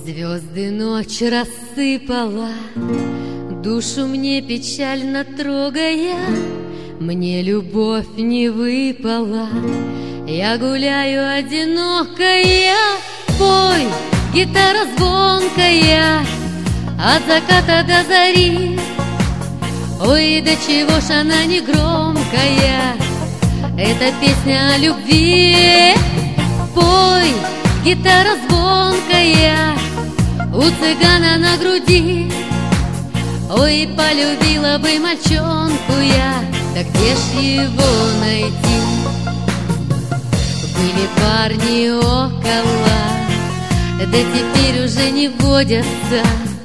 Звезды ночь рассыпала, душу мне печально трогая. Мне любовь не выпала, я гуляю одинокая. Пой, гитара звонкая, от заката до зари. Ой, да чего ж она не громкая, это песня о любви. Пой, гитара звонкая, у цыгана на груди. Ой, полюбила бы мальчонку я, да где ж его найти? Были парни около, да теперь уже не водятся.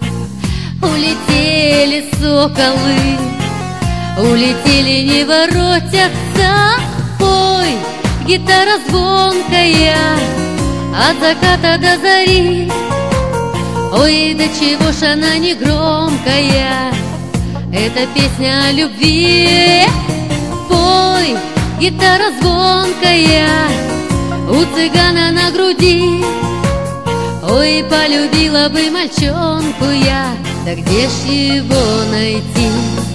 Улетели соколы, улетели, не воротятся. Ой, гитара звонкая, от заката до зари. Ой, да чего ж она не громкая, это песня о любви. Пой, гитара звонкая, у цыгана на груди. Ой, полюбила бы мальчонку я, да где ж его найти?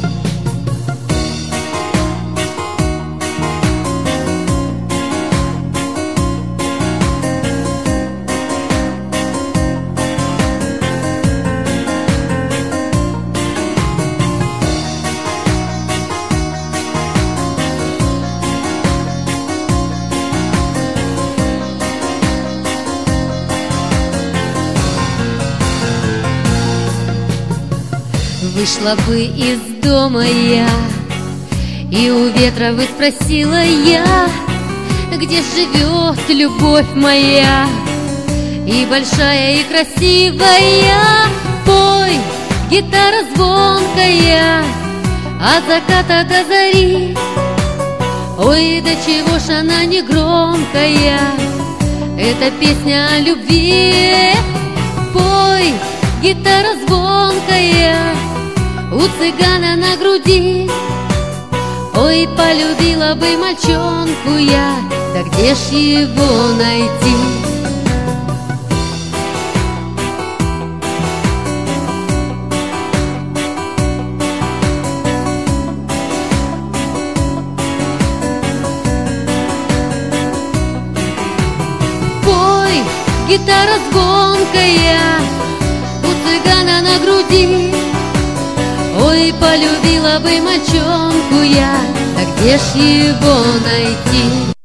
Вышла бы из дома я, и у ветра бы спросила я, где живет любовь моя, и большая, и красивая. Пой, гитара звонкая, от заката до зари. Ой, да чего ж она не громкая, это песня о любви. Пой, гитара звонкая, у цыгана на груди. Ой, полюбила бы мальчонку я, да где ж его найти? Пой, гитара звонкая, у цыгана на груди. Ой, полюбила бы мальчонку я, да где ж его найти?